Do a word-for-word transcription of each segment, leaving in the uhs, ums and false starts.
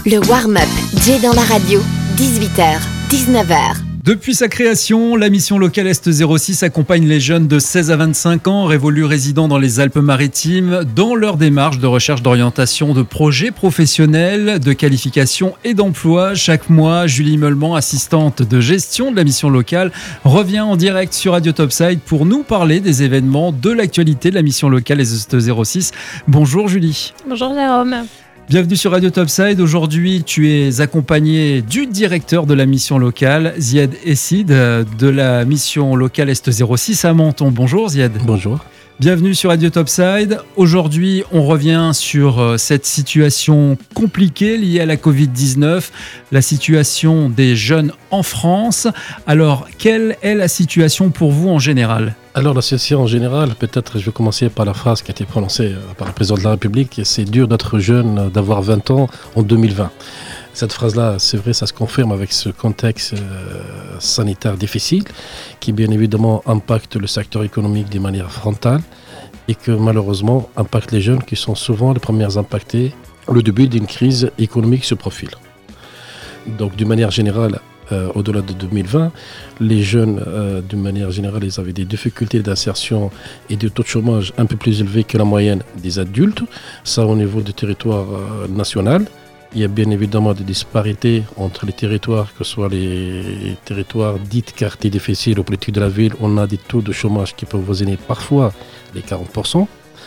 Le warm-up, Jay dans la radio, dix-huit heures, dix-neuf heures. Depuis sa création, la mission locale Est zéro six accompagne les jeunes de seize à vingt-cinq ans révolus résidant dans les Alpes-Maritimes dans leur démarche de recherche d'orientation de projets professionnels, de qualification et d'emploi. Chaque mois, Julie Meulement, assistante de gestion de la mission locale, revient en direct sur Radio Topside pour nous parler des événements de l'actualité de la mission locale Est zéro six. Bonjour Julie. Bonjour Jérôme. Bienvenue sur Radio Topside. Aujourd'hui, tu es accompagné du directeur de la mission locale, Ziad Essid, de la mission locale Est zéro six à Menton. Bonjour Ziad. Bonjour. Bienvenue sur Radio Topside. Aujourd'hui, on revient sur cette situation compliquée liée à la covid dix-neuf, la situation des jeunes en France. Alors, quelle est la situation pour vous en général ? Alors, la situation en général, peut-être je vais commencer par la phrase qui a été prononcée par le président de la République. C'est dur d'être jeune, d'avoir vingt ans en deux mille vingt. Cette phrase-là, c'est vrai, ça se confirme avec ce contexte euh, sanitaire difficile qui, bien évidemment, impacte le secteur économique de manière frontale et que, malheureusement, impacte les jeunes qui sont souvent les premiers impactés. Le début d'une crise économique se profile. Donc, d'une manière générale, euh, au-delà de deux mille vingt, les jeunes, euh, d'une manière générale, ils avaient des difficultés d'insertion et des taux de chômage un peu plus élevés que la moyenne des adultes. Ça, au niveau du territoire euh, national. Il y a bien évidemment des disparités entre les territoires, que ce soit les territoires dits quartiers difficiles ou politiques de la ville. On a des taux de chômage qui peuvent voisiner parfois les quarante pour cent.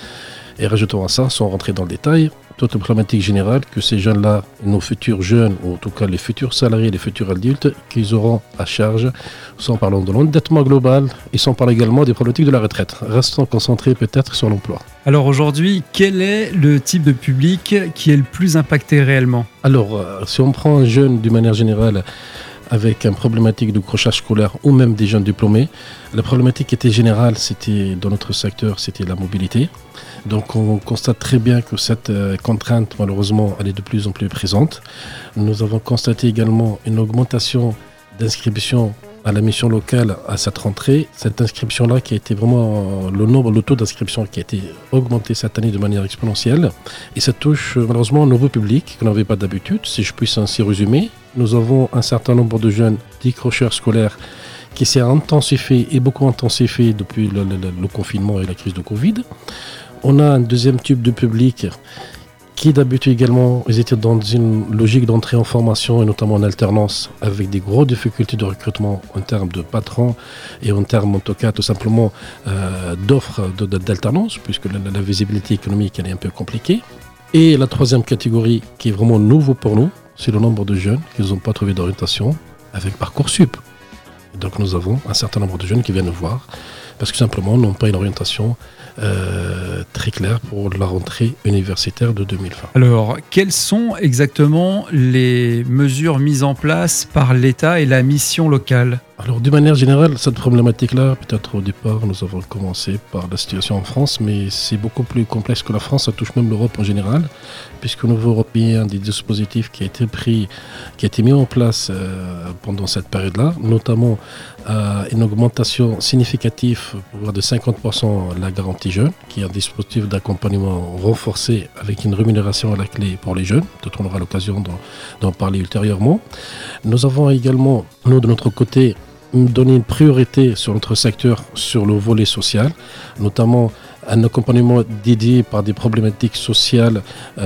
Et rajoutons à ça, sans rentrer dans le détail, toute la problématique générale que ces jeunes-là, nos futurs jeunes, ou en tout cas les futurs salariés, les futurs adultes, qu'ils auront à charge, sans parler de l'endettement global et sans parler également des problématiques de la retraite. Restons concentrés peut-être sur l'emploi. Alors aujourd'hui, quel est le type de public qui est le plus impacté réellement ? Alors, euh, si on prend un jeune d'une manière générale avec une problématique de crochage scolaire ou même des jeunes diplômés, la problématique qui était générale, c'était dans notre secteur, c'était la mobilité. Donc on constate très bien que cette euh, contrainte, malheureusement, elle est de plus en plus présente. Nous avons constaté également une augmentation d'inscription à la mission locale à cette rentrée. Cette inscription-là qui a été vraiment, le nombre, le taux d'inscription qui a été augmenté cette année de manière exponentielle. Et ça touche malheureusement un nouveau public qu'on n'avait pas d'habitude, si je puis ainsi résumer. Nous avons un certain nombre de jeunes décrocheurs scolaires qui s'est intensifié et beaucoup intensifié depuis le, le, le confinement et la crise de Covid. On a un deuxième type de public qui d'habitude également, ils étaient dans une logique d'entrée en formation et notamment en alternance avec des grosses difficultés de recrutement en termes de patrons et en termes en tout cas tout simplement euh, d'offres de, de, d'alternance puisque la, la visibilité économique elle est un peu compliquée. Et la troisième catégorie qui est vraiment nouveau pour nous, c'est le nombre de jeunes qui n'ont pas trouvé d'orientation avec Parcoursup. Et donc nous avons un certain nombre de jeunes qui viennent nous voir parce que simplement n'ont pas une orientation Euh, très clair pour la rentrée universitaire de deux mille vingt. Alors, quelles sont exactement les mesures mises en place par l'État et la mission locale ? Alors, d'une manière générale, cette problématique-là, peut-être au départ, nous avons commencé par la situation en France, mais c'est beaucoup plus complexe que la France, ça touche même l'Europe en général, puisqu'au niveau européen, des dispositifs qui a été pris, qui a été mis en place euh, pendant cette période-là, notamment euh, une augmentation significative, voire de cinquante pour cent la garantie jeune, qui est un dispositif d'accompagnement renforcé avec une rémunération à la clé pour les jeunes, peut-être on aura l'occasion d'en, d'en parler ultérieurement. Nous avons également, nous de notre côté, donner une priorité sur notre secteur, sur le volet social, notamment un accompagnement dédié par des problématiques sociales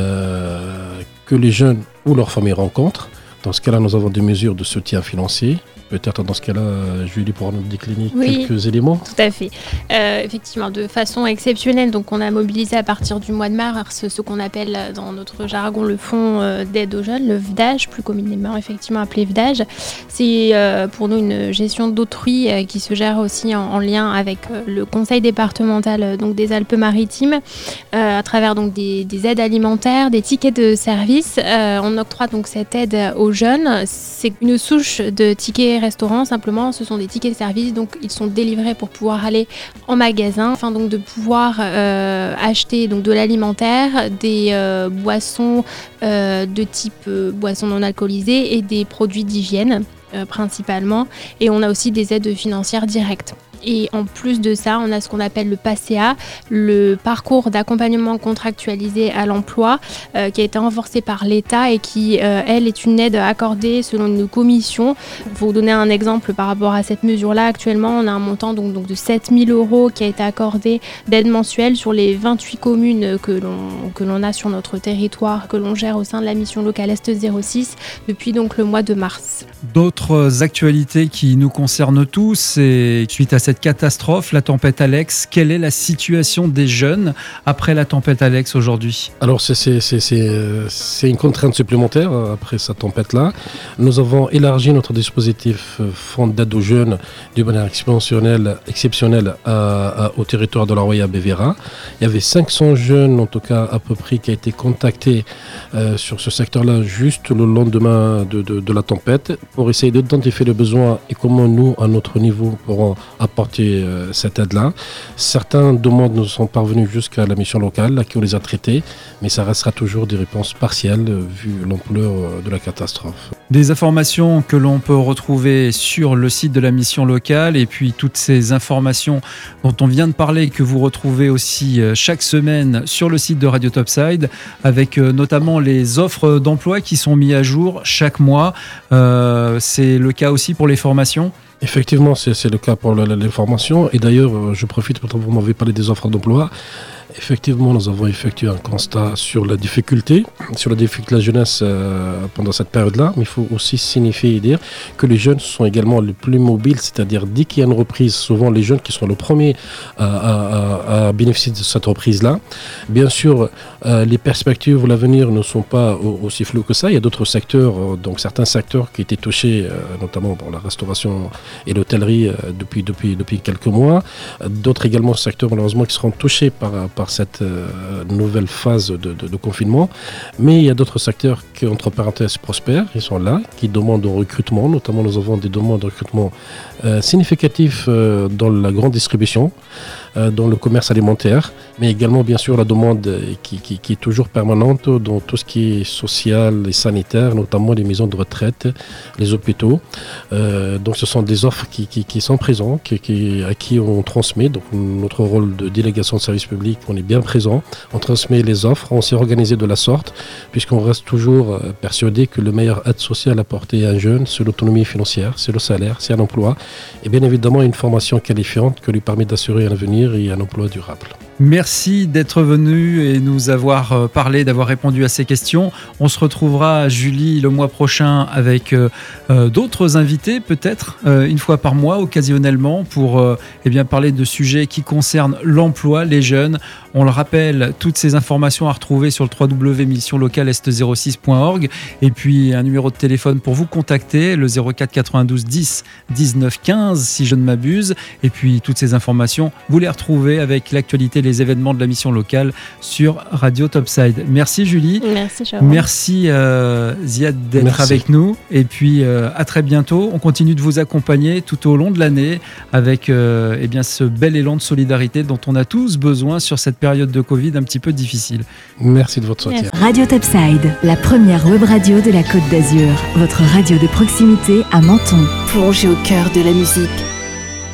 euh, que les jeunes ou leurs familles rencontrent. Dans ce cas-là, nous avons des mesures de soutien financier. Peut-être dans ce cas-là, Julie pourra nous décliner oui, quelques éléments. Tout à fait. Euh, effectivement, de façon exceptionnelle, donc on a mobilisé à partir du mois de mars ce qu'on appelle dans notre jargon le fonds d'aide aux jeunes, le V D A G, plus communément effectivement appelé V D A G. C'est euh, pour nous une gestion d'autrui euh, qui se gère aussi en, en lien avec euh, le conseil départemental euh, donc des Alpes-Maritimes, euh, à travers donc des, des aides alimentaires, des tickets de service. Euh, on octroie donc cette aide aux jeunes. C'est une souche de tickets restaurants, simplement ce sont des tickets de service, donc ils sont délivrés pour pouvoir aller en magasin afin donc de pouvoir euh, acheter donc de l'alimentaire, des euh, boissons euh, de type euh, boissons non alcoolisées et des produits d'hygiène euh, principalement, et on a aussi des aides financières directes. Et en plus de ça, on a ce qu'on appelle le PACEA, le parcours d'accompagnement contractualisé à l'emploi, euh, qui a été renforcé par l'État et qui, euh, elle, est une aide accordée selon une commission. Pour vous donner un exemple par rapport à cette mesure-là, actuellement, on a un montant donc, donc de sept mille euros qui a été accordé d'aide mensuelle sur les vingt-huit communes que l'on, que l'on a sur notre territoire, que l'on gère au sein de la mission locale Est zéro six depuis donc le mois de mars. D'autres actualités qui nous concernent tous, et suite à cette catastrophe, la tempête Alex, quelle est la situation des jeunes après la tempête Alex aujourd'hui ? Alors c'est, c'est, c'est, c'est, c'est une contrainte supplémentaire après cette tempête-là. Nous avons élargi notre dispositif fonds d'aide aux jeunes d'une manière exceptionnelle, exceptionnelle à, à, au territoire de la Roya Bévéra. Il y avait cinq cents jeunes en tout cas à peu près qui a été contactés euh, sur ce secteur-là juste le lendemain de, de, de la tempête pour essayer d'identifier le besoin et comment nous, à notre niveau, pourrons apporter euh, cette aide-là. Certaines demandes nous sont parvenues jusqu'à la mission locale, là, qui on les a traitées, mais ça restera toujours des réponses partielles euh, vu l'ampleur euh, de la catastrophe. Des informations que l'on peut retrouver sur le site de la mission locale et puis toutes ces informations dont on vient de parler que vous retrouvez aussi chaque semaine sur le site de Radio Topside avec notamment les offres d'emploi qui sont mises à jour chaque mois. Euh, c'est le cas aussi pour les formations ? Effectivement, c'est, c'est le cas pour la, la, les formations. Et d'ailleurs, je profite, parce que vous m'avez parlé des offres d'emploi. Effectivement, nous avons effectué un constat sur la difficulté, sur la difficulté de la jeunesse euh, pendant cette période-là. Mais il faut aussi signifier et dire que les jeunes sont également les plus mobiles, c'est-à-dire dès qu'il y a une reprise, souvent les jeunes qui sont les premiers à, à, à bénéficier de cette reprise-là. Bien sûr, euh, les perspectives, l'avenir ne sont pas aussi floues que ça. Il y a d'autres secteurs, donc certains secteurs qui étaient touchés, euh, notamment pour la restauration et l'hôtellerie euh, depuis, depuis, depuis quelques mois. D'autres également secteurs, malheureusement, qui seront touchés par par cette euh, nouvelle phase de, de, de confinement. Mais il y a d'autres secteurs qui, entre parenthèses, prospèrent. Ils sont là, qui demandent au recrutement. Notamment, nous avons des demandes de recrutement euh, significatifs euh, dans la grande distribution, euh, dans le commerce alimentaire, mais également, bien sûr, la demande qui, qui, qui est toujours permanente dans tout ce qui est social et sanitaire, notamment les maisons de retraite, les hôpitaux. Euh, donc, ce sont des offres qui, qui, qui sont présentes, qui, qui, à qui on transmet. Donc, notre rôle de délégation de service public, on est bien présent, on transmet les offres, on s'est organisé de la sorte, puisqu'on reste toujours persuadé que le meilleur aide sociale apportée à un jeune, c'est l'autonomie financière, c'est le salaire, c'est un emploi, et bien évidemment une formation qualifiante qui lui permet d'assurer un avenir et un emploi durable. Merci d'être venu et nous avoir parlé, d'avoir répondu à ces questions. On se retrouvera, Julie, le mois prochain avec euh, d'autres invités, peut-être euh, une fois par mois, occasionnellement, pour euh, eh bien, parler de sujets qui concernent l'emploi, les jeunes. On le rappelle, toutes ces informations à retrouver sur le w w w point mission locale est zéro six point org et puis un numéro de téléphone pour vous contacter, le zéro quatre quatre-vingt-douze dix dix-neuf quinze si je ne m'abuse. Et puis toutes ces informations, vous les retrouvez avec l'actualité, les événements de la mission locale sur Radio Topside. Merci Julie. Merci Jérôme. Merci euh, Ziad d'être Merci. avec nous. Et puis euh, à très bientôt. On continue de vous accompagner tout au long de l'année avec euh, eh bien, ce bel élan de solidarité dont on a tous besoin sur cette période de Covid un petit peu difficile. Merci de votre soutien. Merci. Radio Topside, la première web radio de la Côte d'Azur. Votre radio de proximité à Menton. Plongez au cœur de la musique